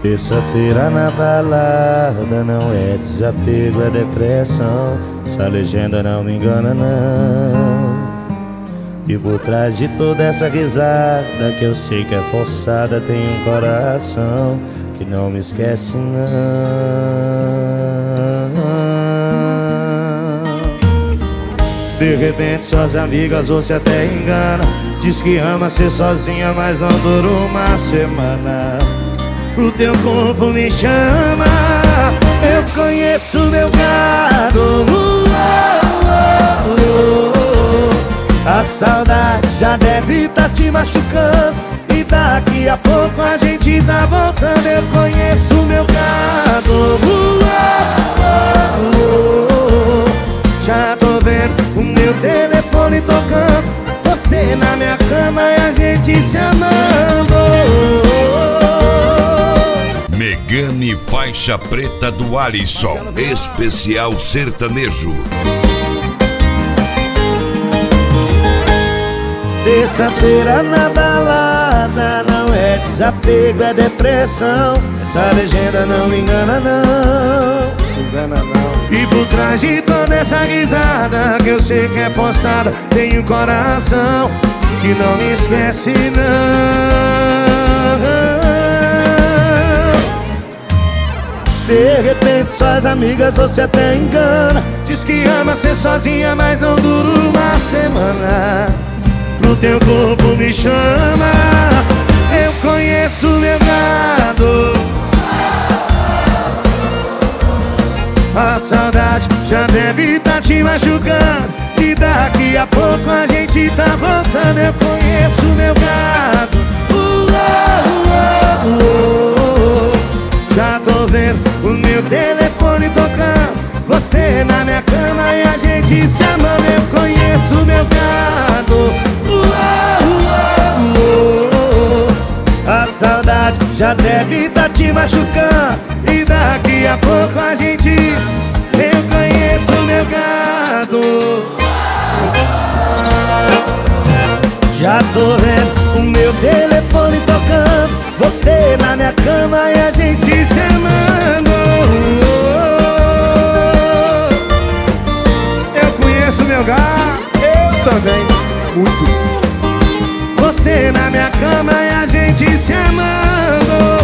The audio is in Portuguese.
Terça-feira na balada não é desapego, é depressão. Essa legenda não me engana não. E por trás de toda essa risada que eu sei que é forçada, tem um coração que não me esquece não. De repente suas amigas você até engana, diz que ama ser sozinha, mas não dura uma semana. O teu corpo me chama, eu conheço meu gado. A saudade já deve tá te machucando, e daqui a pouco a gente tá voltando. Eu conheço meu gado. Já tô vendo o meu telefone tocando, você na minha cama e a gente se amando. Megane Faixa Preta do Alisson, especial sertanejo. Terça-feira na balada não é desapego, é depressão. Essa legenda não me engana não. E por trás de toda essa risada que eu sei que é forçada, tem um coração que não me esquece não. De repente suas amigas você até engana, diz que ama ser sozinha, mas não dura uma semana. O teu corpo me chama, eu conheço meu gado. A saudade já deve tá te machucando, e daqui a pouco a gente tá voltando. Eu conheço meu gado. Já tô vendo o meu telefone tocando, você na minha cama e a gente se amando. Eu conheço meu gado. A saudade já deve tá te machucando, e daqui a pouco a gente... Eu conheço meu gado. Já tô vendo o meu telefone tocando, você na minha cama e a gente se amando. Eu conheço meu gado. Eu também. Muito. Você na minha cama e a gente se amando.